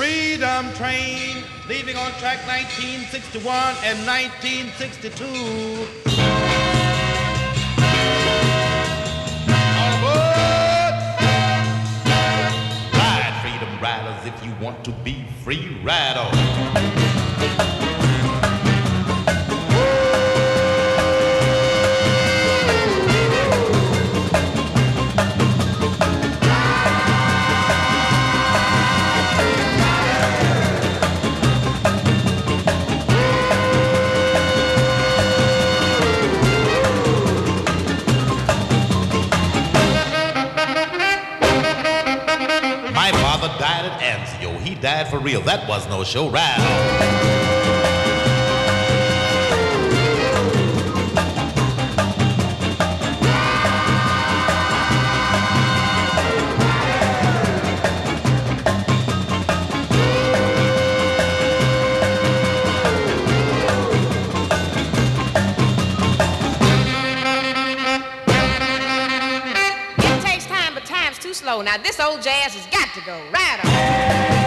Freedom train leaving on track 1961 and 1962. All aboard! Ride, freedom riders, if you want to be free, ride on. My father died at Anzio. He died for real. That was no show. Ride on. It takes time, but time's too slow. Now this old jazz has got to go. Right on.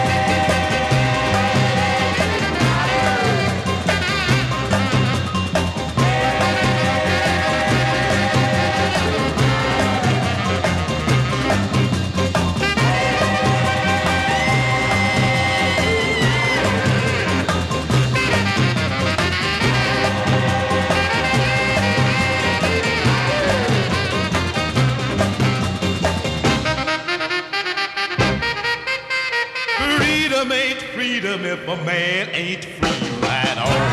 Freedom ain't freedom if a man ain't free. Ride on.